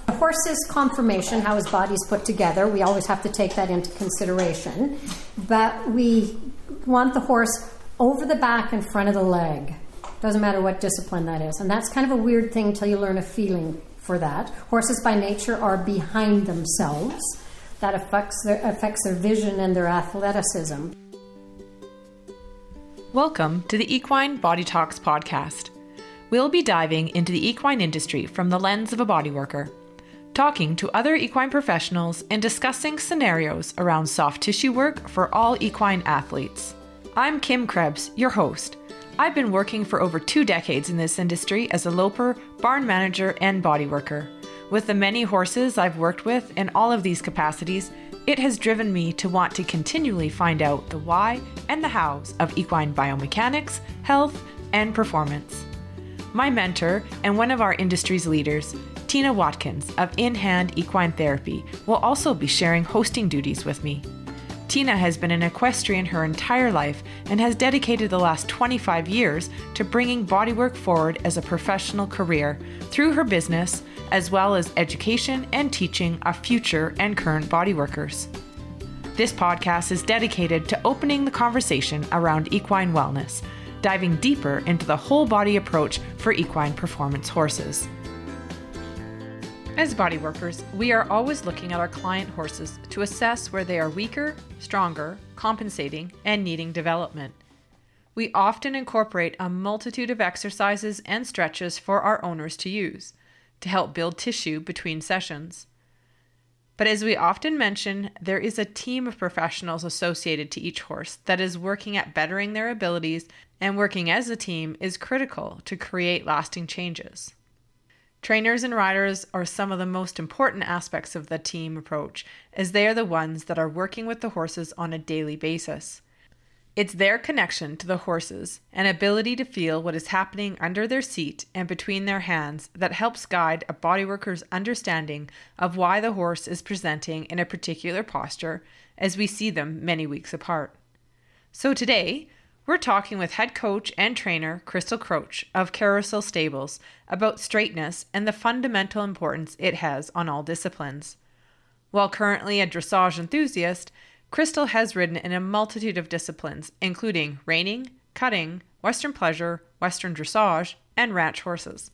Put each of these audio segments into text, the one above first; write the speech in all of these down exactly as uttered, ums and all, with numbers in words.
A horse's conformation, how his body's put together, we always have to take that into consideration. But we want the horse over the back in front of the leg. Doesn't matter what discipline that is. And that's kind of a weird thing until you learn a feeling for that. Horses by nature are behind themselves. That affects their, affects their vision and their athleticism. Welcome to the Equine Body Talks podcast. We'll be diving into the equine industry from the lens of a bodyworker, talking to other equine professionals and discussing scenarios around soft tissue work for all equine athletes. I'm Kim Krebs, your host. I've been working for over two decades in this industry as a loper, barn manager, and bodyworker. With the many horses I've worked with in all of these capacities, it has driven me to want to continually find out the why and the hows of equine biomechanics, health, and performance. My mentor and one of our industry's leaders, Tina Watkins of In Hand Equine Therapy, will also be sharing hosting duties with me. Tina has been an equestrian her entire life and has dedicated the last twenty-five years to bringing bodywork forward as a professional career through her business, as well as education and teaching of future and current bodyworkers. This podcast is dedicated to opening the conversation around equine wellness, diving deeper into the whole body approach for equine performance horses. As bodyworkers, we are always looking at our client horses to assess where they are weaker, stronger, compensating, and needing development. We often incorporate a multitude of exercises and stretches for our owners to use to help build tissue between sessions. But as we often mention, there is a team of professionals associated to each horse that is working at bettering their abilities, and working as a team is critical to create lasting changes. Trainers and riders are some of the most important aspects of the team approach, as they are the ones that are working with the horses on a daily basis. It's their connection to the horses and ability to feel what is happening under their seat and between their hands that helps guide a bodyworker's understanding of why the horse is presenting in a particular posture as we see them many weeks apart. So today, we're talking with head coach and trainer Crystal Croce of Carousel Stables about straightness and the fundamental importance it has on all disciplines. While currently a dressage enthusiast, Crystal has ridden in a multitude of disciplines, including reining, cutting, Western pleasure, Western dressage, and ranch horses.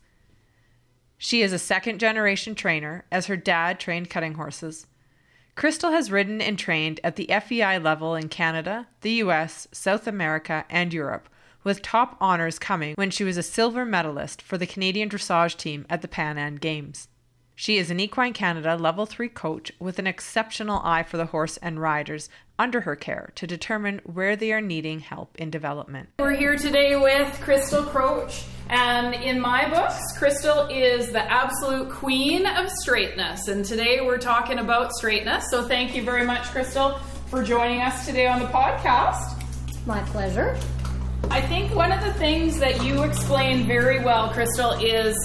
She is a second-generation trainer, as her dad trained cutting horses. Crystal has ridden and trained at the F E I level in Canada, the U S, South America, and Europe, with top honors coming when she was a silver medalist for the Canadian dressage team at the Pan Am Games. She is an Equine Canada Level three coach with an exceptional eye for the horse and riders under her care to determine where they are needing help in development. We're here today with Crystal Croce, and in my books, Crystal is the absolute queen of straightness, and today we're talking about straightness. So thank you very much, Crystal, for joining us today on the podcast. My pleasure. I think one of the things that you explain very well, Crystal, is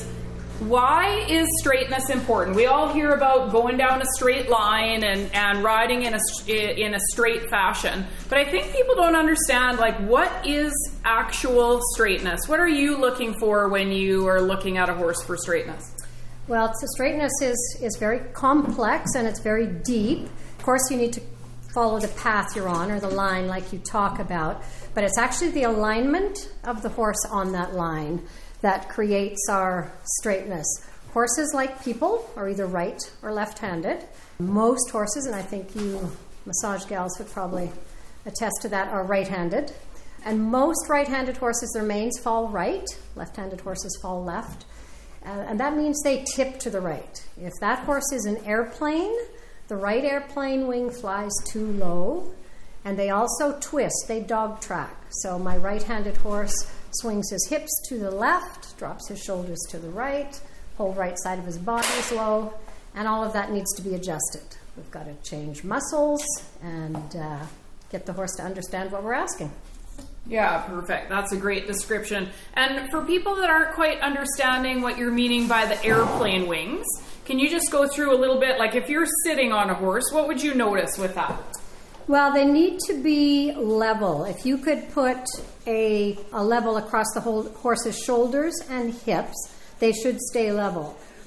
why is straightness important? We all hear about going down a straight line and, and riding in a, in a straight fashion, but I think people don't understand, like, what is actual straightness? What are you looking for when you are looking at a horse for straightness? Well, so straightness is, is very complex and it's very deep. Of course, you need to follow the path you're on or the line like you talk about, but it's actually the alignment of the horse on that line that creates our straightness. Horses, like people, are either right or left-handed. Most horses, and I think you massage gals would probably attest to that, are right-handed. And most right-handed horses, their manes fall right. Left-handed horses fall left. Uh, and that means they tip to the right. If that horse is an airplane, the right airplane wing flies too low. And they also twist, they dog track. So my right-handed horse swings his hips to the left, drops his shoulders to the right, whole right side of his body is low, and all of that needs to be adjusted. We've got to change muscles and uh, get the horse to understand what we're asking. Yeah, perfect. That's a great description. And for people that aren't quite understanding what you're meaning by the airplane wings, can you just go through a little bit, like if you're sitting on a horse, what would you notice with that? Well, they need to be level. If you could put a, a level across the whole horse's shoulders and hips, they should stay level.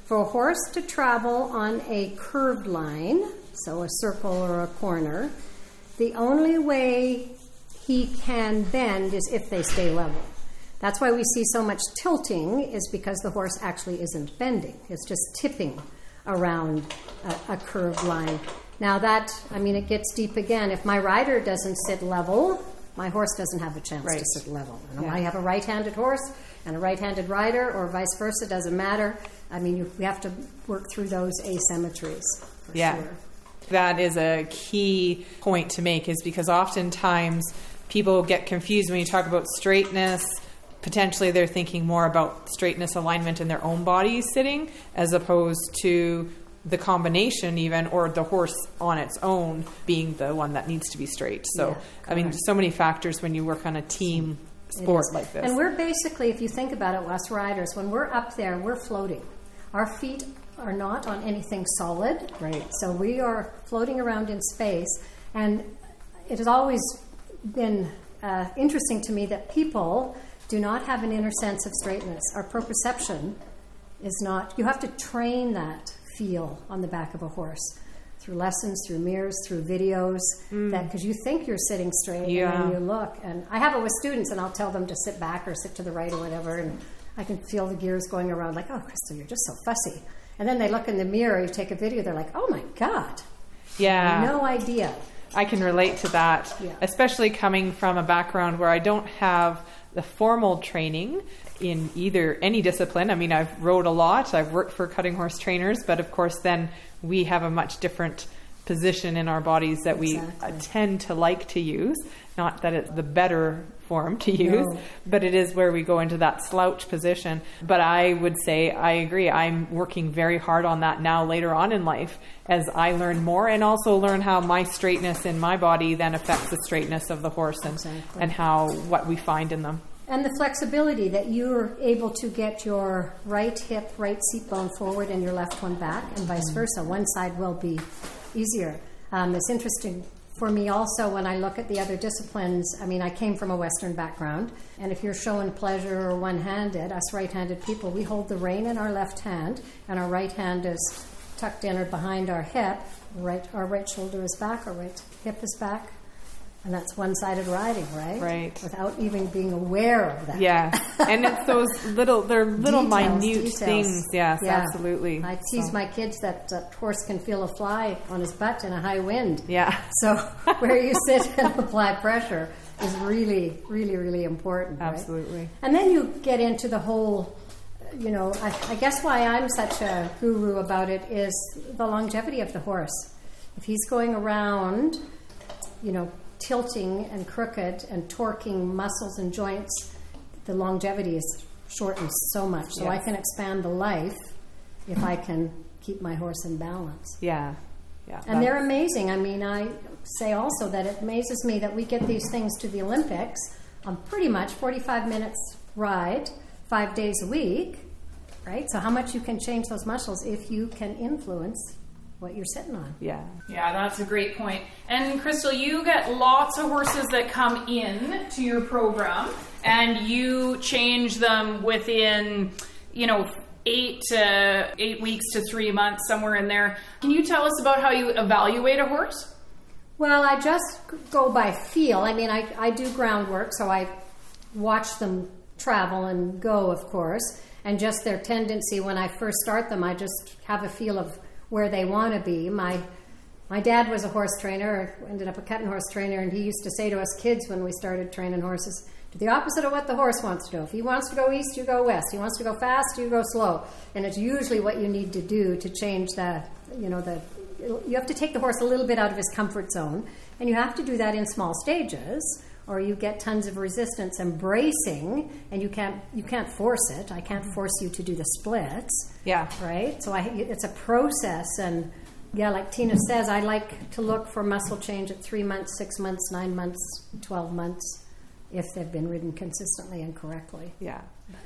for a horse to travel on a curved line, so a circle or a corner, the only way he can bend is if they stay level. That's why we see so much tilting, is because the horse actually isn't bending. It's just tipping around a, a curved line. Now that, I mean, it gets deep again. If my rider doesn't sit level, my horse doesn't have a chance right. to sit level. You know, yeah. I have a right-handed horse and a right-handed rider, or vice versa, doesn't matter. I mean, you, we have to work through those asymmetries for yeah. sure. That is a key point to make, is because oftentimes people get confused when you talk about straightness. Potentially they're thinking more about straightness alignment in their own body sitting, as opposed to the combination even, or the horse on its own being the one that needs to be straight. So, yeah, I mean, so many factors when you work on a team sport like this. And we're basically, if you think about it, us riders, when we're up there, we're floating. Our feet are not on anything solid. Right. So we are floating around in space. And it has always been uh, interesting to me that people do not have an inner sense of straightness. Our proprioception is not, you have to train that feel on the back of a horse through lessons, through mirrors, through videos, mm. that because you think you're sitting straight, yeah. and then you look. And I have it with students, and I'll tell them to sit back or sit to the right or whatever, and I can feel the gears going around like, oh, Crystal, you're just so fussy. And then they look in the mirror, you take a video, they're like, oh my God. Yeah. No idea. I can relate to that, yeah. especially coming from a background where I don't have the formal training in either any discipline. I mean, I've rode a lot, I've worked for cutting horse trainers, but of course then we have a much different position in our bodies that we exactly. tend to like to use. Not that it's the better form to use, no. but it is where we go into that slouch position. But I would say, I agree, I'm working very hard on that now later on in life as I learn more, and also learn how my straightness in my body then affects the straightness of the horse, and, exactly. and how what we find in them. And the flexibility that you're able to get your right hip, right seat bone forward and your left one back, and vice versa. One side will be easier. Um, it's interesting for me also when I look at the other disciplines. I mean, I came from a Western background, and if you're showing pleasure or one-handed, us right-handed people, we hold the rein in our left hand, and our right hand is tucked in or behind our hip. Right, our right shoulder is back, our right hip is back. And that's one-sided riding, right? Right. Without even being aware of that. Yeah. And it's those little, they're little details, minute details. things. Yes, yeah. absolutely. I tease so. my kids that a horse can feel a fly on his butt in a high wind. Yeah. So where you sit and apply pressure is really, really, really important. Absolutely. Right? And then you get into the whole, you know, I, I guess why I'm such a guru about it is the longevity of the horse. If he's going around, you know, tilting and crooked and torquing muscles and joints, the longevity is shortened so much. So yes. I can expand the life if I can keep my horse in balance. Yeah. Yeah. And they're amazing. I mean, I say also that it amazes me that we get these things to the Olympics on pretty much forty-five minutes ride, five days a week, right? So how much you can change those muscles if you can influence what you're sitting on. Yeah. Yeah, that's a great point. And Crystal, you get lots of horses that come in to your program, and you change them within, you know, eight to eight weeks to three months, somewhere in there. Can you tell us about how you evaluate a horse? Well, I just go by feel. I mean, I, I do groundwork, so I watch them travel and go, of course, and just their tendency when I first start them, I just have a feel of where they want to be. My my dad was a horse trainer, ended up a cutting horse trainer, and he used to say to us kids when we started training horses, do the opposite of what the horse wants to do. If he wants to go east, you go west. He wants to go fast, you go slow. And it's usually what you need to do to change that, you know, the you have to take the horse a little bit out of his comfort zone, and you have to do that in small stages, or you get tons of resistance and bracing, and you can't you can't force it. I can't force you to do the splits. Yeah. Right? So I, it's a process, and yeah, like Tina says, I like to look for muscle change at three months, six months, nine months, twelve months, if they've been ridden consistently and correctly. Yeah.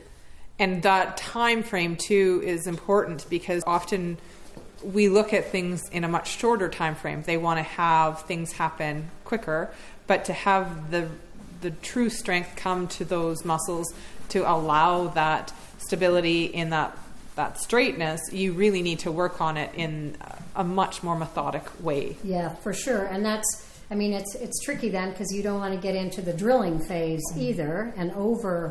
And that time frame too is important, because often we look at things in a much shorter time frame. They want to have things happen quicker, but to have the the true strength come to those muscles to allow that stability in that that straightness, you really need to work on it in a much more methodic way. Yeah, for sure. And that's, I mean, it's it's tricky then because you don't want to get into the drilling phase either and over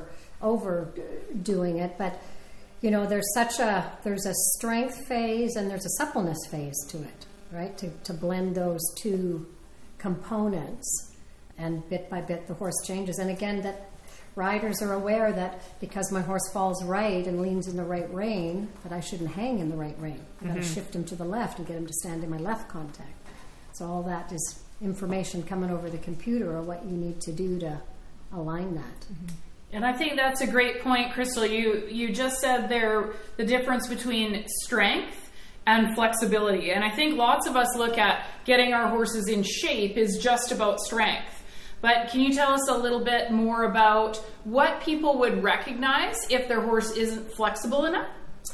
overdoing it. But you know, there's such a there's a strength phase and there's a suppleness phase to it, right? To to blend those two components, and bit by bit the horse changes. And again, that riders are aware that because my horse falls right and leans in the right rein, that I shouldn't hang in the right rein. I got to mm-hmm. shift him to the left and get him to stand in my left contact. So all that is information coming over the computer or what you need to do to align that. Mm-hmm. And I think that's a great point, Crystal. You you just said there the difference between strength and flexibility. And I think lots of us look at getting our horses in shape is just about strength. But can you tell us a little bit more about what people would recognize if their horse isn't flexible enough?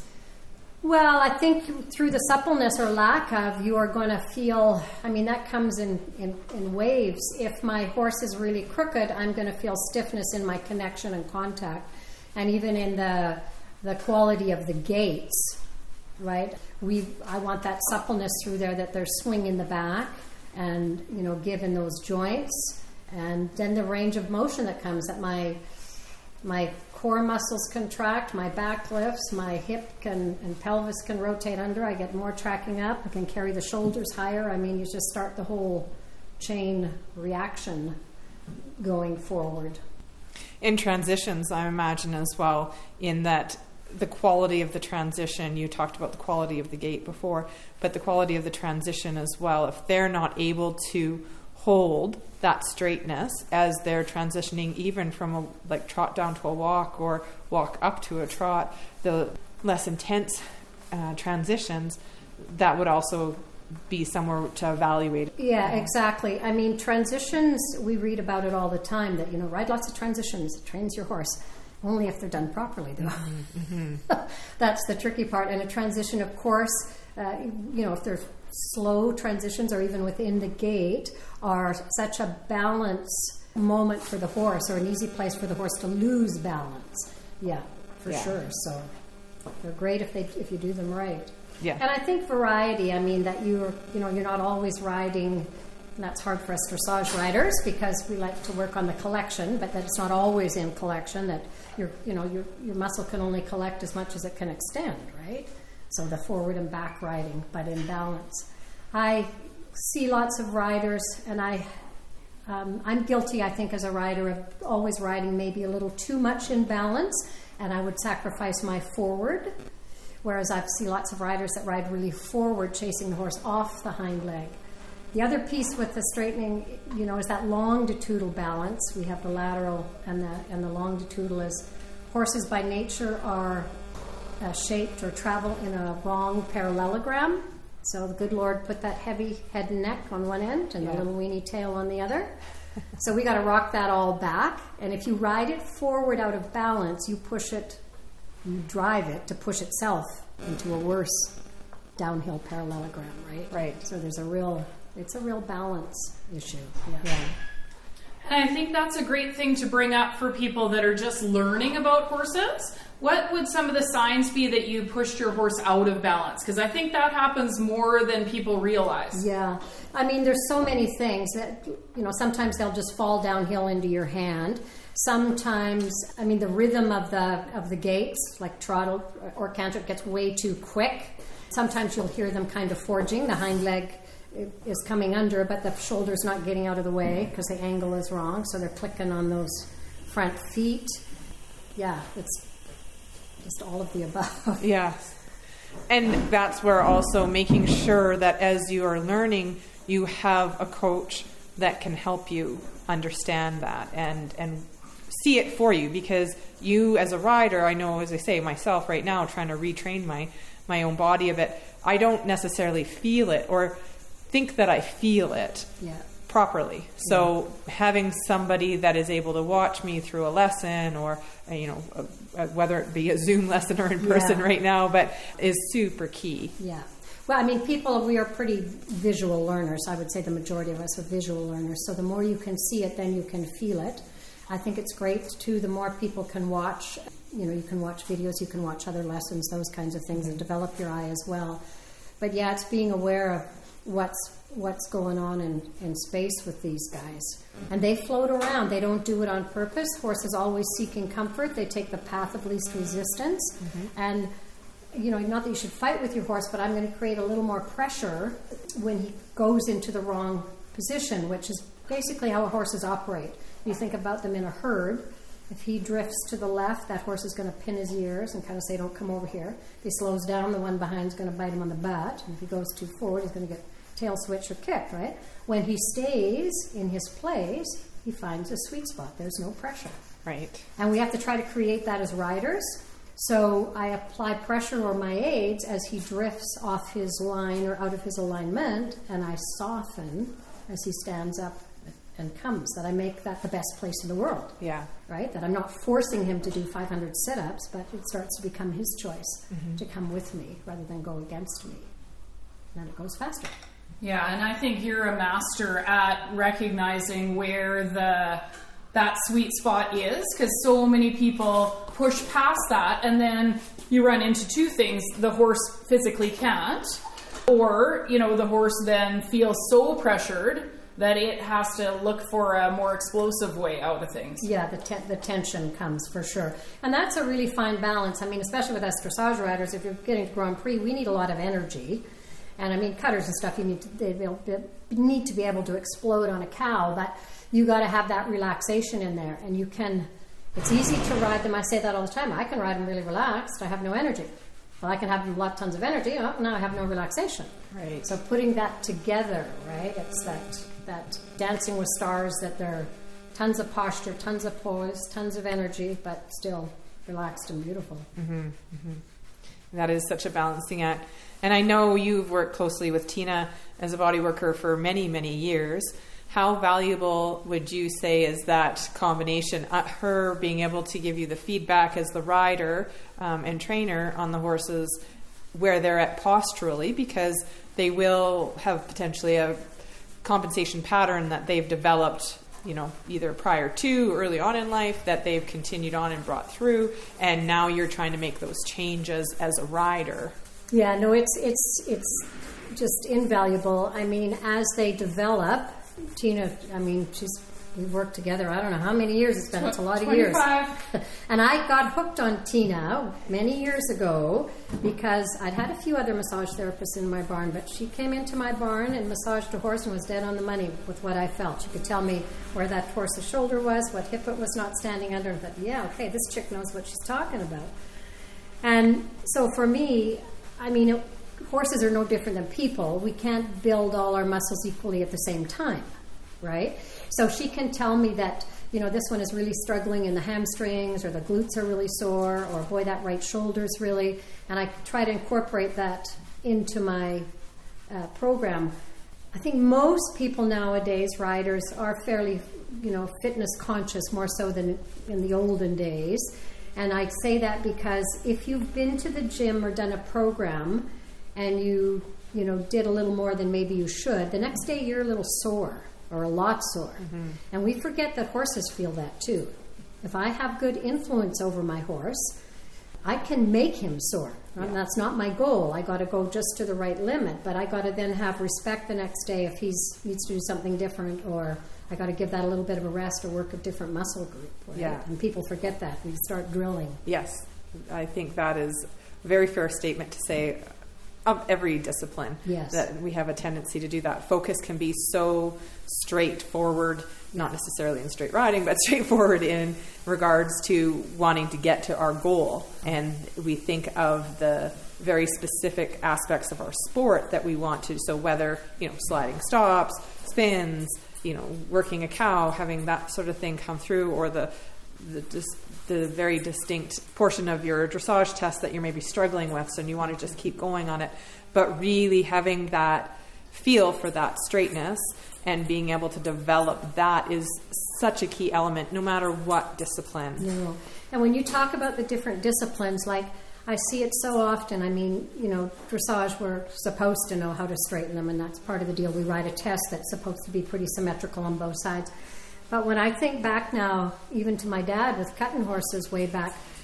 Well, I think through the suppleness or lack of, you are going to feel, I mean, that comes in, in, in waves. If my horse is really crooked, I'm going to feel stiffness in my connection and contact. And even in the the quality of the gaits, right? We I want that suppleness through there, that there's swing in the back and, you know, given those joints. And then the range of motion that comes, that my my core muscles contract, my back lifts, my hip can, and pelvis can rotate under. I get more tracking up. I can carry the shoulders higher. I mean, you just start the whole chain reaction going forward. In transitions, I imagine as well, in that the quality of the transition, you talked about the quality of the gait before, but the quality of the transition as well, if they're not able to hold that straightness as they're transitioning even from a like trot down to a walk or walk up to a trot, the less intense uh, transitions, that would also be somewhere to evaluate. Yeah, exactly. I mean, transitions, we read about it all the time, that, you know, ride lots of transitions, it trains your horse. Only if they're done properly, though. Mm-hmm. That's the tricky part. And a transition, of course, uh, you know, if they're slow transitions or even within the gait, are such a balance moment for the horse, or an easy place for the horse to lose balance. Yeah, for yeah. sure. So they're great if they if you do them right. Yeah. And I think variety. I mean, that you're you know you're not always riding. And that's hard for us dressage riders because we like to work on the collection, but that it's not always in collection. That your you know your your muscle can only collect as much as it can extend, right? So the forward and back riding, but in balance. I see lots of riders, and I, um, I'm guilty, I think, as a rider of always riding maybe a little too much in balance, and I would sacrifice my forward, whereas I see lots of riders that ride really forward, chasing the horse off the hind leg. The other piece with the straightening, you know, is that longitudinal balance. We have the lateral and the and the longitudinal. Is horses by nature are uh, shaped or travel in a wrong parallelogram. So the good Lord put that heavy head and neck on one end and yeah. the little weeny tail on the other. So we got to rock that all back. And if you ride it forward out of balance, you push it, you drive it to push itself into a worse downhill parallelogram, right? Right. So there's a real, it's a real balance issue. Yeah. yeah. And I think that's a great thing to bring up for people that are just learning about horses. What would some of the signs be that you pushed your horse out of balance? Because I think that happens more than people realize. Yeah. I mean, there's so many things that, you know, sometimes they'll just fall downhill into your hand. Sometimes, I mean, the rhythm of the of the gaits, like trot or canter, gets way too quick. Sometimes you'll hear them kind of forging. The hind leg is coming under, but the shoulder's not getting out of the way because the angle is wrong. So they're clicking on those front feet. Yeah, it's just all of the above. Yeah. And that's where also making sure that as you are learning, you have a coach that can help you understand that and, and see it for you. Because you as a rider, I know, as I say, myself right now, trying to retrain my, my own body a bit, I don't necessarily feel it or think that I feel it. Yeah. Properly. So yeah. having somebody that is able to watch me through a lesson or, you know, a, a, whether it be a Zoom lesson or in person yeah. right now, but is super key. Yeah. Well, I mean, people, we are pretty visual learners. I would say the majority of us are visual learners. So the more you can see it, then you can feel it. I think it's great, too, the more people can watch you know, you can watch videos, you can watch other lessons, those kinds of things, and develop your eye as well. But yeah, it's being aware of what's what's going on in, in space with these guys. And they float around. They don't do it on purpose. Horses always seeking comfort. They take the path of least resistance. Mm-hmm. And, you know, not that you should fight with your horse, but I'm going to create a little more pressure when he goes into the wrong position, which is basically how horses operate. You think about them in a herd. If he drifts to the left, that horse is going to pin his ears and kind of say, don't come over here. If he slows down, the one behind is going to bite him on the butt. And if he goes too forward, he's going to get tail switch or kick, right? When he stays in his place, he finds a sweet spot. There's no pressure. Right. And we have to try to create that as riders. So I apply pressure or my aids as he drifts off his line or out of his alignment, and I soften as he stands up and comes, that I make that the best place in the world. Yeah. Right? That I'm not forcing him to do five hundred sit-ups, but it starts to become his choice mm-hmm. to come with me rather than go against me. And then it goes faster. Yeah, and I think you're a master at recognizing where the that sweet spot is, because so many people push past that, and then you run into two things. The horse physically can't, or, you know, the horse then feels so pressured that it has to look for a more explosive way out of things. Yeah, the te- the tension comes for sure. And that's a really fine balance. I mean, especially with us dressage riders, if you're getting to Grand Prix, we need a lot of energy. And I mean, cutters and stuff, you need to, they, they need to be able to explode on a cow, but you got to have that relaxation in there. And you can, it's easy to ride them. I say that all the time. I can ride them really relaxed. I have no energy. Well, I can have them lot tons of energy. Oh, now I have no relaxation. Right. So putting that together, right? It's that that dancing with stars, that they're tons of posture, tons of poise, tons of energy, but still relaxed and beautiful. Mm-hmm, mm-hmm. That is such a balancing act. And I know you've worked closely with Tina as a body worker for many, many years. How valuable would you say is that combination, uh, her being able to give you the feedback as the rider um, and trainer on the horses where they're at posturally, because they will have potentially a compensation pattern that they've developed, you know, either prior to, early on in life, that they've continued on and brought through, and now you're trying to make those changes as a rider. Yeah, no, it's it's it's just invaluable. I mean, as they develop, Tina, I mean, she's we worked together, I don't know how many years it's been. It's a lot of years. And I got hooked on Tina many years ago because I'd had a few other massage therapists in my barn, but she came into my barn and massaged a horse and was dead on the money with what I felt. She could tell me where that horse's shoulder was, what hip it was not standing under, and I thought, yeah, okay, this chick knows what she's talking about. And so for me, I mean, it, horses are no different than people. We can't build all our muscles equally at the same time, right? So she can tell me that, you know, this one is really struggling in the hamstrings, or the glutes are really sore, or boy, that right shoulder's really, and I try to incorporate that into my uh, program. I think most people nowadays, riders, are fairly, you know, fitness conscious, more so than in the olden days. And I say that because if you've been to the gym or done a program and you, you know, did a little more than maybe you should, the next day you're a little sore. Or a lot sore. Mm-hmm. And we forget that horses feel that too. If I have good influence over my horse, I can make him sore. Yeah. And that's not my goal. I got to go just to the right limit, but I got to then have respect the next day if he needs to do something different, or I got to give that a little bit of a rest or work a different muscle group. Right? Yeah. And people forget that and you start drilling. Yes. I think that is a very fair statement to say of every discipline. Yes. That we have a tendency to do that. Focus can be so straightforward, not necessarily in straight riding, but straightforward in regards to wanting to get to our goal. And we think of the very specific aspects of our sport that we want to. So whether, you know, sliding stops, spins, you know, working a cow, having that sort of thing come through, or the the dis- the very distinct portion of your dressage test that you're maybe struggling with, so you want to just keep going on it. But really having that feel for that straightness and being able to develop that is such a key element, no matter what discipline. No. And when you talk about the different disciplines, like I see it so often. I mean, you know, dressage, we're supposed to know how to straighten them, and that's part of the deal. We ride a test that's supposed to be pretty symmetrical on both sides. But when I think back now, even to my dad with cutting horses way back,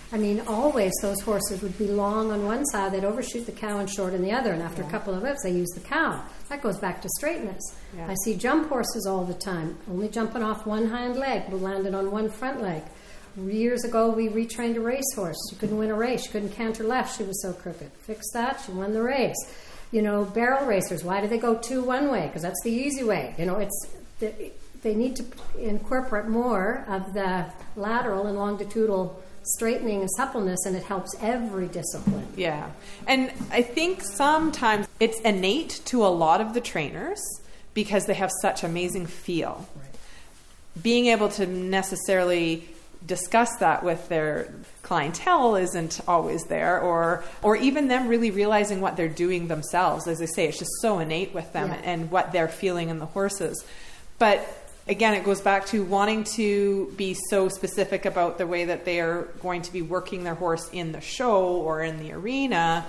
I mean, always those horses would be long on one side, they'd overshoot the cow and short on the other, and after yeah. a couple of whips, they use the cow. That goes back to straightness. Yeah. I see jump horses all the time, only jumping off one hind leg, but landed on one front leg. Years ago, we retrained a racehorse. She couldn't win a race. She couldn't canter left. She was so crooked. Fixed that. She won the race. You know, barrel racers, why do they go two one way? Because that's the easy way. You know, it's they, they need to incorporate more of the lateral and longitudinal straightening and suppleness, and it helps every discipline. Yeah. And I think sometimes it's innate to a lot of the trainers because they have such amazing feel. Right. Being able to necessarily discuss that with their clientele isn't always there, or or even them really realizing what they're doing themselves. As I say, it's just so innate with them yeah. and what they're feeling in the horses. But again, it goes back to wanting to be so specific about the way that they are going to be working their horse in the show or in the arena,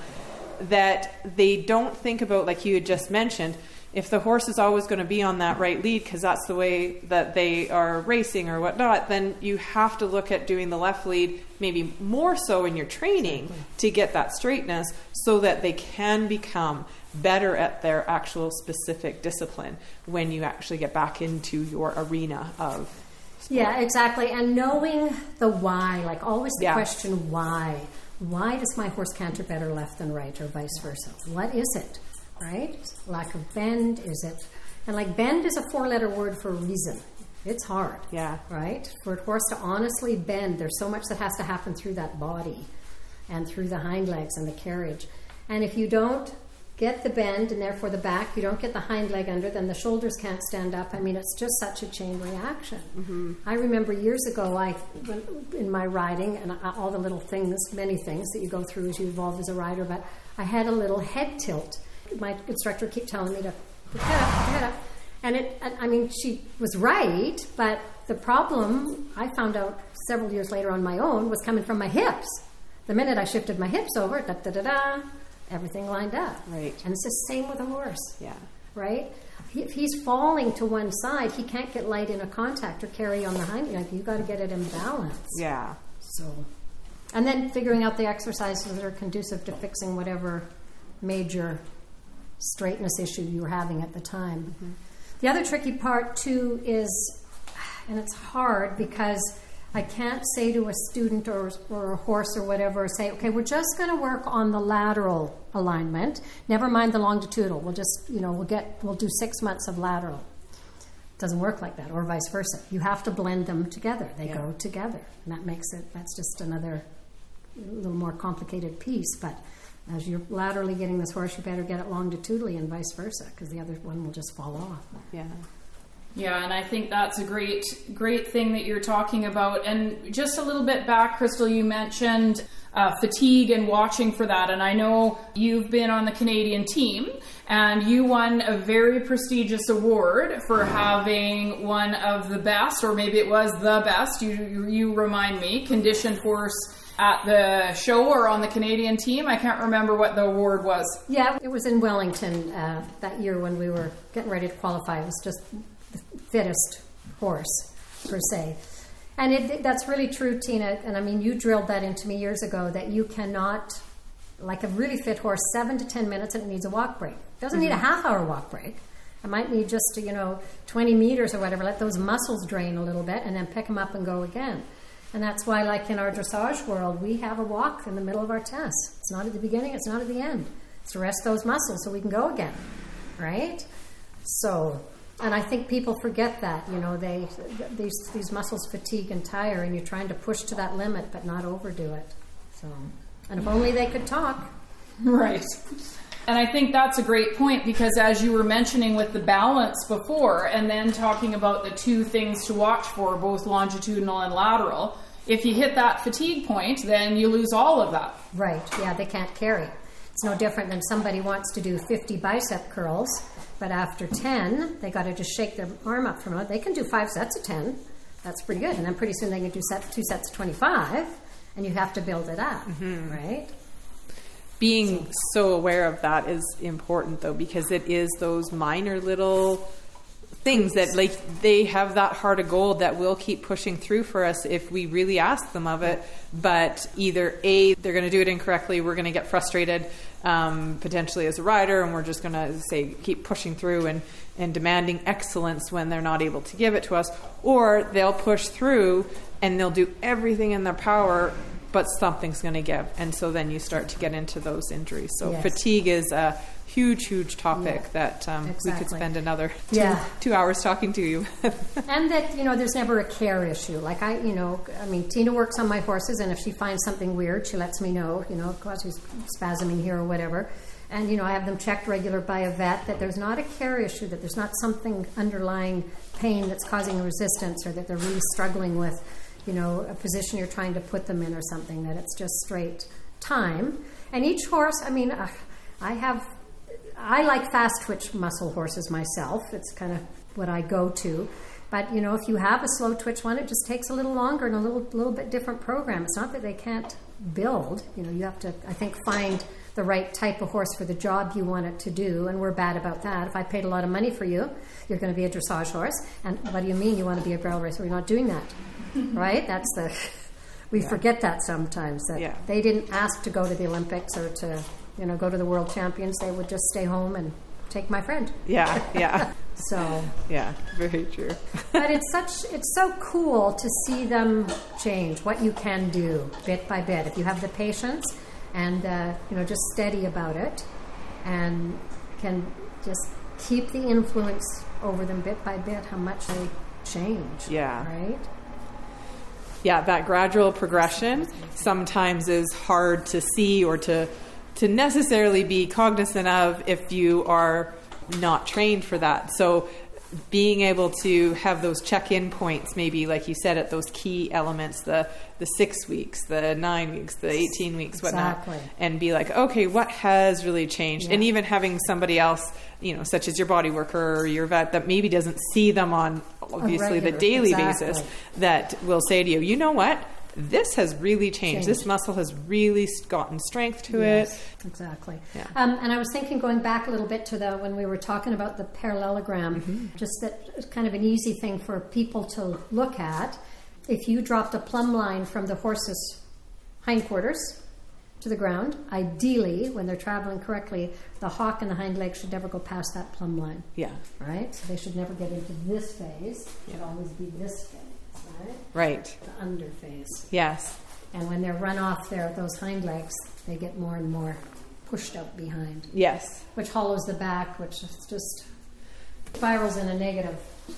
that they don't think about, like you had just mentioned, if the horse is always going to be on that right lead because that's the way that they are racing or whatnot, then you have to look at doing the left lead maybe more so in your training exactly. to get that straightness so that they can become better at their actual specific discipline when you actually get back into your arena of sport. Yeah, exactly. And knowing the why, like always the yeah. question why. Why does my horse canter better left than right or vice versa? What is it? Right? Lack of bend, is it? And like bend is a four-letter word for a reason. It's hard. Yeah. Right? For a horse to honestly bend, there's so much that has to happen through that body and through the hind legs and the carriage. And if you don't get the bend and therefore the back, you don't get the hind leg under, then the shoulders can't stand up. I mean, it's just such a chain reaction. Mm-hmm. I remember years ago, I in my riding, and all the little things, many things that you go through as you evolve as a rider, but I had a little head tilt. My instructor kept telling me to put head up, put head up. And it, I mean, she was right, but the problem I found out several years later on my own was coming from my hips. The minute I shifted my hips over, da da da da, everything lined up. Right. And it's the same with a horse. Yeah. Right? If he's falling to one side, he can't get light in a contact or carry on the hind leg. You've got to get it in balance. Yeah. So, and then figuring out the exercises that are conducive to fixing whatever major straightness issue you were having at the time. Mm-hmm. The other tricky part too is, and it's hard because I can't say to a student or, or a horse or whatever, say, okay, we're just going to work on the lateral alignment. Never mind the longitudinal. We'll just, you know, we'll get, we'll do six months of lateral. It doesn't work like that, or vice versa. You have to blend them together. They yeah. go together, and that makes it. That's just another little more complicated piece, but. As you're laterally getting this horse, you better get it longitudinally and vice versa, because the other one will just fall off. Yeah. Yeah, and I think that's a great, great thing that you're talking about. And just a little bit back, Crystal, you mentioned uh, fatigue and watching for that. And I know you've been on the Canadian team, and you won a very prestigious award for having one of the best, or maybe it was the best, you, you, you remind me, conditioned horse at the show or on the Canadian team. I can't remember what the award was. Yeah, it was in Wellington uh, that year when we were getting ready to qualify. It was just the fittest horse, per se. And it, that's really true, Tina. And I mean, you drilled that into me years ago, that you cannot, like a really fit horse, seven to ten minutes and it needs a walk break. It doesn't mm-hmm. need a half hour walk break. It might need just, you know, twenty meters or whatever. Let those muscles drain a little bit and then pick them up and go again. And that's why, like in our dressage world, we have a walk in the middle of our tests. It's not at the beginning, it's not at the end. It's to rest those muscles so we can go again, right? So, and I think people forget that, you know, they these these muscles fatigue and tire, and you're trying to push to that limit but not overdo it. So, and if only they could talk. Right. And I think that's a great point, because as you were mentioning with the balance before, and then talking about the two things to watch for, both longitudinal and lateral, if you hit that fatigue point, then you lose all of that. Right. Yeah, they can't carry. It's no different than somebody wants to do fifty bicep curls, but after ten, they got to just shake their arm up from it. They can do five sets of ten. That's pretty good. And then pretty soon they can do set, two sets of twenty-five, and you have to build it up, mm-hmm. right? Being so aware of that is important, though, because it is those minor little things that like they have that heart of gold that will keep pushing through for us if we really ask them of it. But either A, they're going to do it incorrectly, we're going to get frustrated um, potentially as a rider, and we're just going to say keep pushing through and, and demanding excellence when they're not able to give it to us, or they'll push through and they'll do everything in their power, but something's going to give. And so then you start to get into those injuries. So yes. Fatigue is a huge, huge topic yeah, that um, exactly. we could spend another two, yeah. two hours talking to you. And that, you know, there's never a care issue. Like I, you know, I mean, Tina works on my horses, and if she finds something weird, she lets me know, you know, because she's spasming here or whatever. And, you know, I have them checked regular by a vet, that there's not a care issue, that there's not something underlying pain that's causing a resistance, or that they're really struggling with, you know, a position you're trying to put them in or something, that it's just straight time. And each horse, I mean, uh, I have... I like fast twitch muscle horses myself. It's kind of what I go to. But, you know, if you have a slow twitch one, it just takes a little longer and a little little bit different program. It's not that they can't build. You know, you have to, I think, find the right type of horse for the job you want it to do. And we're bad about that. If I paid a lot of money for you, you're going to be a dressage horse. And what do you mean you want to be a barrel racer? We're not doing that. Right? That's the... We yeah. forget that sometimes, that yeah. they didn't ask to go to the Olympics or to... you know, go to the world champions. They would just stay home and take my friend. Yeah, yeah. So. Yeah, very true. But it's such, it's so cool to see them change, what you can do bit by bit. If you have the patience and, uh, you know, just steady about it and can just keep the influence over them bit by bit, how much they change. Yeah. Right? Yeah, that gradual progression sometimes is hard to see or to to necessarily be cognizant of if you are not trained for that. So being able to have those check-in points, maybe like you said, at those key elements, the the six weeks, the nine weeks, the eighteen weeks, whatnot, exactly. and be like, okay, what has really changed? Yeah. And even having somebody else, you know, such as your body worker or your vet, that maybe doesn't see them on obviously the daily exactly. basis, that will say to you, you know what? This has really changed. changed. This muscle has really gotten strength to yes, it. Exactly. Yeah. Um, and I was thinking, going back a little bit to the when we were talking about the parallelogram, mm-hmm. just that it's kind of an easy thing for people to look at. If you dropped a plumb line from the horse's hindquarters to the ground, ideally, when they're traveling correctly, the hock and the hind legs should never go past that plumb line. Yeah. Right? So they should never get into this phase. It should always be this phase. Right? Right. The under phase. Yes. And when they're run off there, those hind legs, they get more and more pushed out behind. Yes. Which hollows the back, which just spirals in a negative,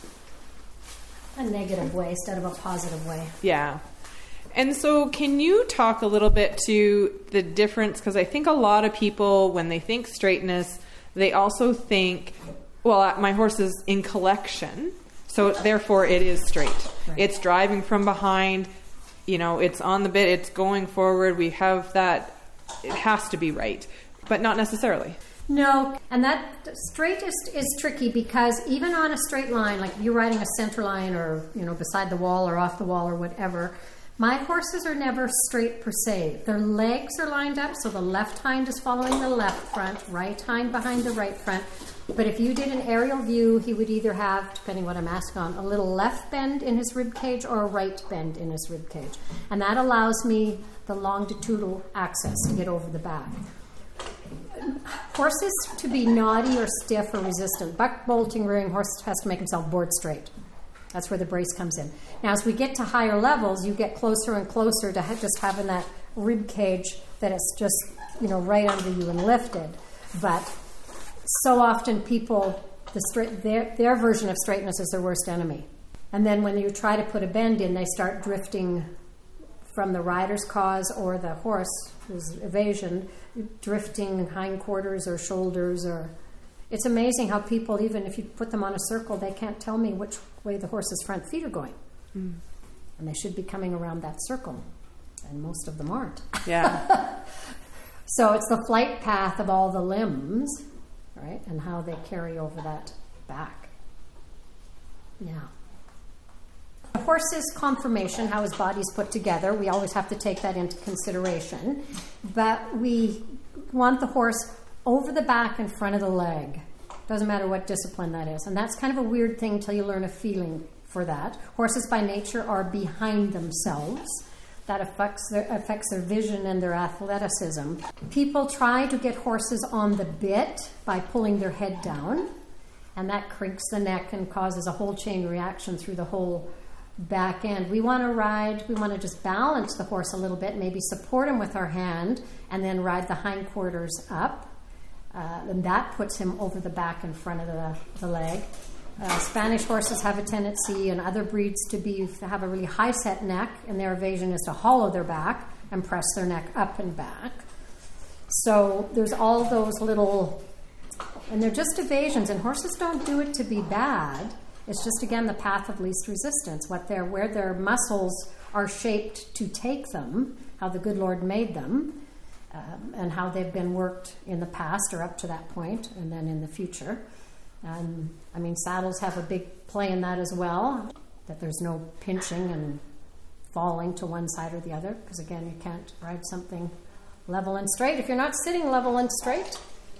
a negative way instead of a positive way. Yeah. And so can you talk a little bit to the difference? Because I think a lot of people, when they think straightness, they also think, well, my horse is in collection. So therefore it is straight. Right. It's driving from behind, you know, it's on the bit, it's going forward. We have that, it has to be right, but not necessarily. No, and that straight is, is tricky, because even on a straight line, like if you're riding a center line or, you know, beside the wall or off the wall or whatever, my horses are never straight per se. Their legs are lined up, so the left hind is following the left front, right hind behind the right front. But if you did an aerial view, he would either have, depending what I'm asking on, a little left bend in his rib cage or a right bend in his rib cage. And that allows me the longitudinal access to get over the back. Horses to be knotty or stiff or resistant, buck bolting rearing horse has to make himself board straight. That's where the brace comes in. Now, as we get to higher levels, you get closer and closer to ha- just having that rib cage that it's just, you know, right under you and lifted. But so often people, the straight, their, their version of straightness is their worst enemy. And then when you try to put a bend in, they start drifting from the rider's cause or the horse's evasion, drifting hindquarters or shoulders. Or it's amazing how people, even if you put them on a circle, they can't tell me which way the horse's front feet are going. Mm. And they should be coming around that circle. And most of them aren't. Yeah. So it's the flight path of all the limbs, right? And how they carry over that back. Yeah. A horse's conformation, how his body's put together, we always have to take that into consideration. But we want the horse over the back in front of the leg. Doesn't matter what discipline that is. And that's kind of a weird thing until you learn a feeling for that. Horses by nature are behind themselves. That affects their, affects their vision and their athleticism. People try to get horses on the bit by pulling their head down, and that crinks the neck and causes a whole chain reaction through the whole back end. We want to ride, we want to just balance the horse a little bit, maybe support him with our hand, and then ride the hindquarters up. Uh, and that puts him over the back in front of the, the leg. Uh, Spanish horses have a tendency, and other breeds, to be to have a really high set neck, and their evasion is to hollow their back and press their neck up and back. So there's all those little, and they're just evasions, and horses don't do it to be bad. It's just, again, the path of least resistance, what they're, where their muscles are shaped to take them, how the good Lord made them, um, and how they've been worked in the past or up to that point, and then in the future. Um, I mean, saddles have a big play in that as well, that there's no pinching and falling to one side or the other, because, again, you can't ride something level and straight if you're not sitting level and straight.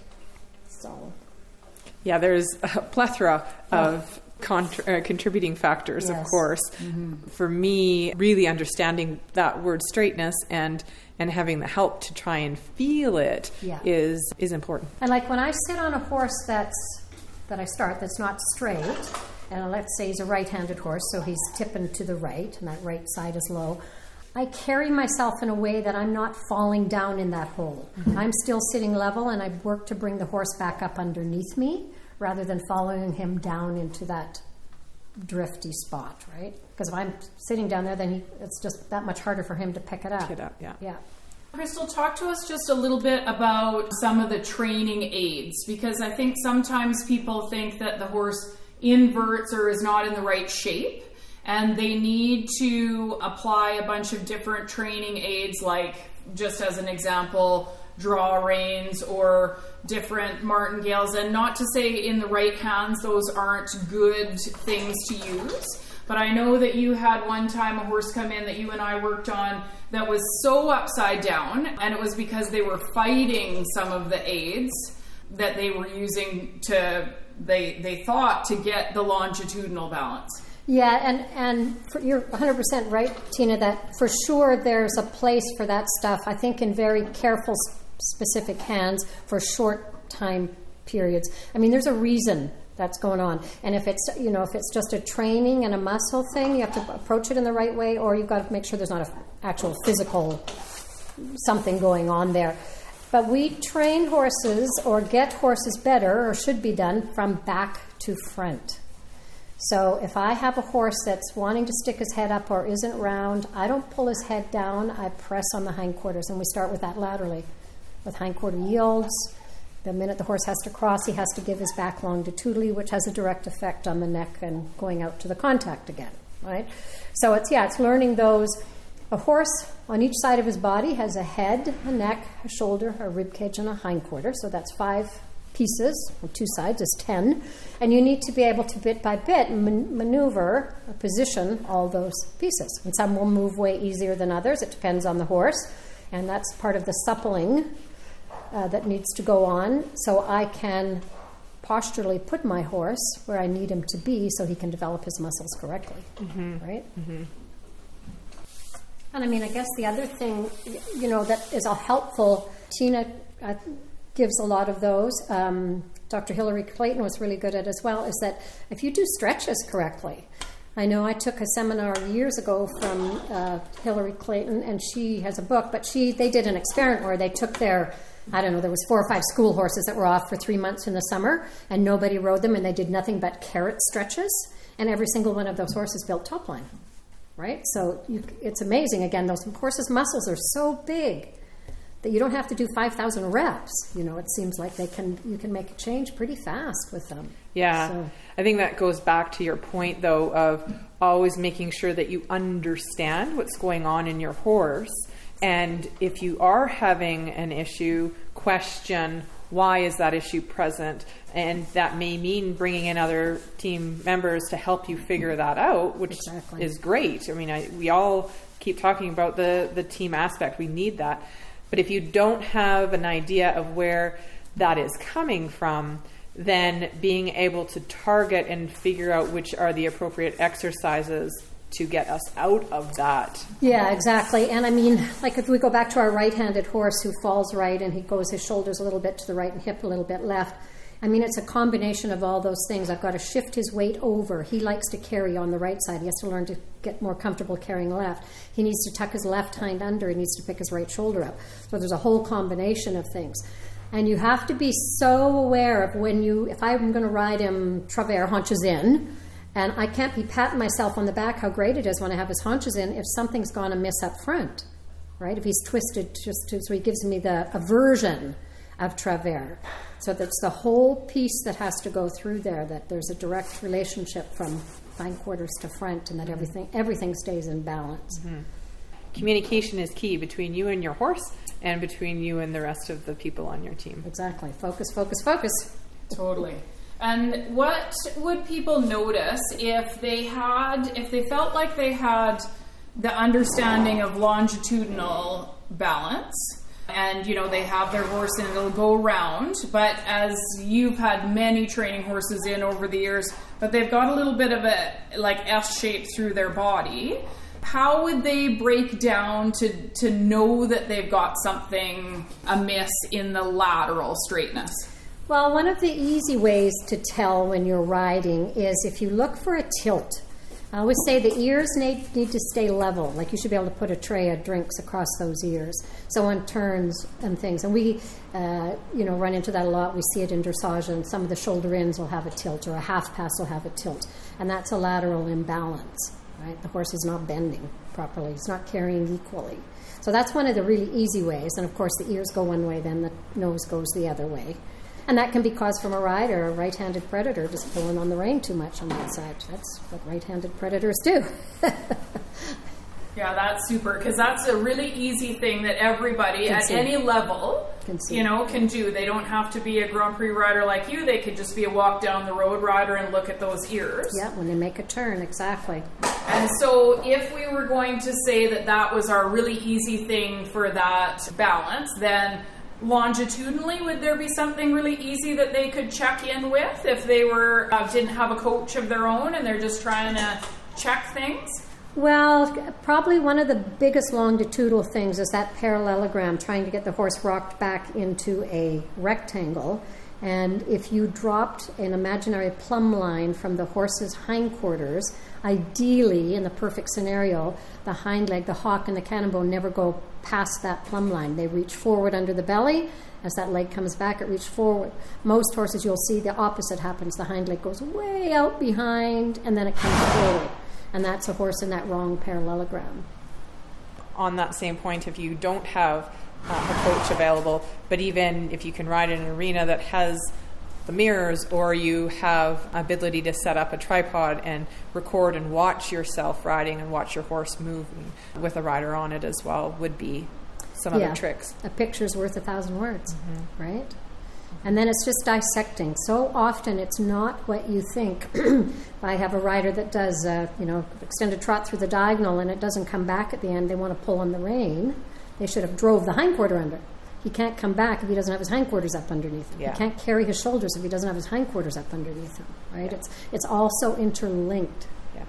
So, yeah, there's a plethora of Contra- uh, contributing factors, yes. Of course. Mm-hmm. For me, really understanding that word straightness and and having the help to try and feel it yeah. is is important. And like when I sit on a horse that's that I start that's not straight, and let's say he's a right-handed horse, so he's tipping to the right, and that right side is low. I carry myself in a way that I'm not falling down in that hole. Mm-hmm. I'm still sitting level, and I work to bring the horse back up underneath me, rather than following him down into that drifty spot, right? Because if I'm sitting down there, then he, it's just that much harder for him to pick it up. Pick it up, yeah. Yeah. Crystal, talk to us just a little bit about some of the training aids, because I think sometimes people think that the horse inverts or is not in the right shape, and they need to apply a bunch of different training aids, like, just as an example, draw reins or different martingales. And not to say in the right hands those aren't good things to use, but I know that you had one time a horse come in that you and I worked on that was so upside down, and it was because they were fighting some of the aids that they were using to, they they thought, to get the longitudinal balance. Yeah, and, and for, you're one hundred percent right, Tina, that for sure there's a place for that stuff, I think, in very careful, specific hands for short time periods. I mean, there's a reason that's going on. And if it's, you know, if it's just a training and a muscle thing, you have to approach it in the right way, or you've got to make sure there's not an actual physical something going on there. But we train horses, or get horses better, or should be done, from back to front. So if I have a horse that's wanting to stick his head up or isn't round, I don't pull his head down, I press on the hindquarters, and we start with that laterally. With hindquarter yields, the minute the horse has to cross, he has to give his back longitudinally, which has a direct effect on the neck and going out to the contact again, right? So it's, yeah, it's learning those. A horse on each side of his body has a head, a neck, a shoulder, a rib cage, and a hindquarter. So that's five pieces, on two sides is ten. And you need to be able to, bit by bit, man- maneuver or position all those pieces. And some will move way easier than others. It depends on the horse. And that's part of the suppling uh, that needs to go on, so I can posturally put my horse where I need him to be so he can develop his muscles correctly, mm-hmm. right? Mm-hmm. And I mean, I guess the other thing, you know, that is all helpful, Tina uh, gives a lot of those, um, Doctor Hillary Clayton was really good at as well, is that if you do stretches correctly, I know I took a seminar years ago from uh, Hillary Clayton, and she has a book, but she they did an experiment where they took their, I don't know, there was four or five school horses that were off for three months in the summer, and nobody rode them, and they did nothing but carrot stretches, and every single one of those horses built top line, right? So you, it's amazing. Again, those horses' muscles are so big that you don't have to do five thousand reps. You know, it seems like they can. You can make a change pretty fast with them. Yeah. So. I think that goes back to your point, though, of always making sure that you understand what's going on in your horse. And if you are having an issue, question why is that issue present? And that may mean bringing in other team members to help you figure that out, which exactly. is great. I mean, I, we all keep talking about the, the team aspect. We need that. But if you don't have an idea of where that is coming from, then being able to target and figure out which are the appropriate exercises to get us out of that. Yeah, exactly. And I mean, like if we go back to our right-handed horse who falls right and he goes his shoulders a little bit to the right and hip a little bit left, I mean, it's a combination of all those things. I've got to shift his weight over. He likes to carry on the right side. He has to learn to get more comfortable carrying left. He needs to tuck his left hind under. He needs to pick his right shoulder up. So there's a whole combination of things. And you have to be so aware of when you, if I'm going to ride him travers, haunches in, and I can't be patting myself on the back how great it is when I have his haunches in if something's gone amiss up front, right? If he's twisted just to, so he gives me the aversion of travers. So that's the whole piece that has to go through there, that there's a direct relationship from hindquarters to front and that everything everything stays in balance. Mm-hmm. Communication is key between you and your horse and between you and the rest of the people on your team. Exactly. Focus, focus, focus. Totally. And what would people notice if they had, if they felt like they had the understanding of longitudinal balance, and you know they have their horse and it'll go round, but as you've had many training horses in over the years, but they've got a little bit of a like S shape through their body, how would they break down to to know that they've got something amiss in the lateral straightness? Well, one of the easy ways to tell when you're riding is if you look for a tilt. I always say the ears need, need to stay level. Like you should be able to put a tray of drinks across those ears. So on turns and things. And we, uh, you know, run into that a lot. We see it in dressage, and some of the shoulder ins will have a tilt, or a half pass will have a tilt. And that's a lateral imbalance, right? The horse is not bending properly. It's not carrying equally. So that's one of the really easy ways. And of course the ears go one way, then the nose goes the other way. And that can be caused from a rider, a right-handed predator, just pulling on the rein too much on that side. That's what right-handed predators do. Yeah, that's super, because that's a really easy thing that everybody Can at see. any level, Can see. you know, can do. They don't have to be a Grand Prix rider like you. They could just be a walk down the road rider and look at those ears. Yeah, when they make a turn, exactly. And so if we were going to say that that was our really easy thing for that balance, then longitudinally, would there be something really easy that they could check in with if they were uh, didn't have a coach of their own and they're just trying to check things? Well, probably one of the biggest longitudinal things is that parallelogram, trying to get the horse rocked back into a rectangle. And if you dropped an imaginary plumb line from the horse's hindquarters, ideally, in the perfect scenario, the hind leg, the hock, and the cannonbone never go past that plumb line. They reach forward under the belly. As that leg comes back, it reaches forward. Most horses, you'll see the opposite happens. The hind leg goes way out behind, and then it comes forward. And that's a horse in that wrong parallelogram. On that same point, if you don't have uh, a coach available, but even if you can ride in an arena that has the mirrors, or you have ability to set up a tripod and record and watch yourself riding and watch your horse move with a rider on it as well, would be some Yeah. other tricks. A picture's worth a thousand words, Mm-hmm. right? And then it's just dissecting. So often it's not what you think. I have a rider that does, uh, you know, extended trot through the diagonal and it doesn't come back at the end. They want to pull on the rein. They should have drove the hindquarter under. He can't come back if he doesn't have his hindquarters up underneath him. Yeah. He can't carry his shoulders if he doesn't have his hindquarters up underneath him, right? Yeah. It's it's also interlinked. Yeah.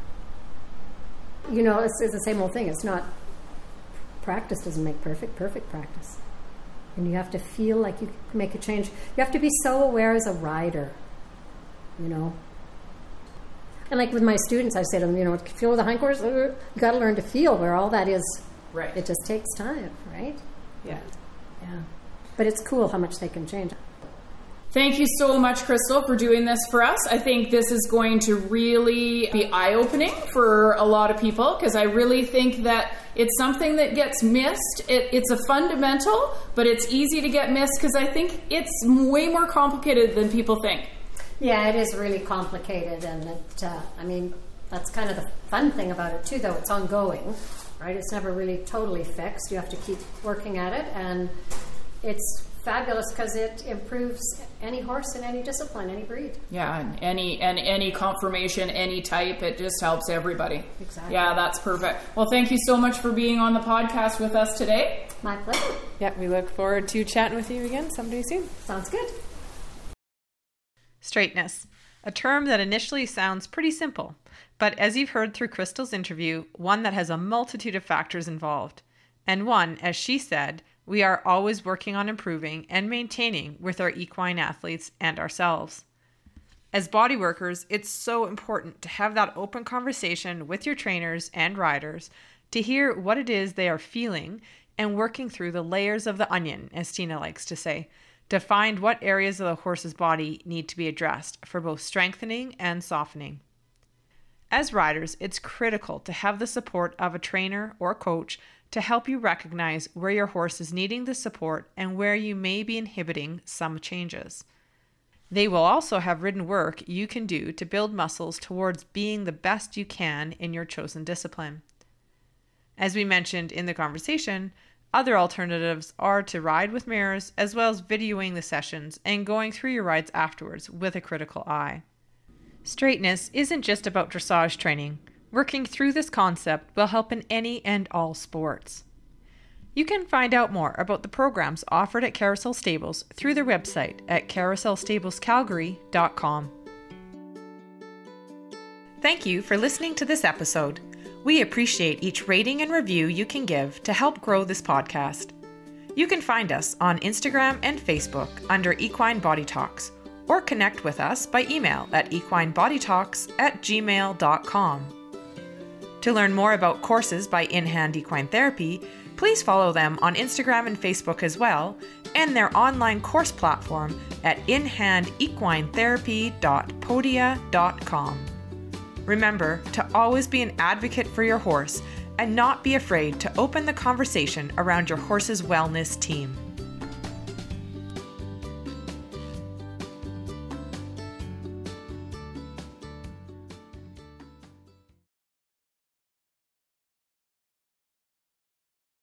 You know, it's, it's the same old thing. It's not, practice doesn't make perfect, perfect practice. And you have to feel like you can make a change. You have to be so aware as a rider, you know. And like with my students, I say to them, you know, feel with the hindquarters, you got to learn to feel where all that is. Right. It just takes time, right? Yeah. Yeah. But it's cool how much they can change. Thank you so much, Crystal, for doing this for us. I think this is going to really be eye-opening for a lot of people, because I really think that it's something that gets missed. It, it's a fundamental, but it's easy to get missed because I think it's way more complicated than people think. Yeah, it is really complicated, and it, uh, I mean, that's kind of the fun thing about it too, though. It's ongoing, right? It's never really totally fixed. You have to keep working at it, and it's fabulous because it improves any horse in any discipline, any breed. Yeah, and any and any conformation, any type, it just helps everybody. Exactly. Yeah, that's perfect. Well, thank you so much for being on the podcast with us today. My pleasure. Yeah, we look forward to chatting with you again someday soon. Sounds good. Straightness, a term that initially sounds pretty simple, but as you've heard through Crystal's interview, one that has a multitude of factors involved, and one, as she said, we are always working on improving and maintaining with our equine athletes and ourselves. As body workers, it's so important to have that open conversation with your trainers and riders to hear what it is they are feeling and working through the layers of the onion, as Tina likes to say, to find what areas of the horse's body need to be addressed for both strengthening and softening. As riders, it's critical to have the support of a trainer or coach to help you recognize where your horse is needing the support and where you may be inhibiting some changes. They will also have written work you can do to build muscles towards being the best you can in your chosen discipline. As we mentioned in the conversation, other alternatives are to ride with mirrors, as well as videoing the sessions and going through your rides afterwards with a critical eye. Straightness isn't just about dressage training. Working through this concept will help in any and all sports. You can find out more about the programs offered at Carousel Stables through their website at carousel stables calgary dot com. Thank you for listening to this episode. We appreciate each rating and review you can give to help grow this podcast. You can find us on Instagram and Facebook under Equine Body Talks, or connect with us by email at equinebodytalks at gmail dot com. To learn more about courses by In Hand Equine Therapy, please follow them on Instagram and Facebook as well, and their online course platform at in hand equine therapy dot podia dot com. Remember to always be an advocate for your horse and not be afraid to open the conversation around your horse's wellness team.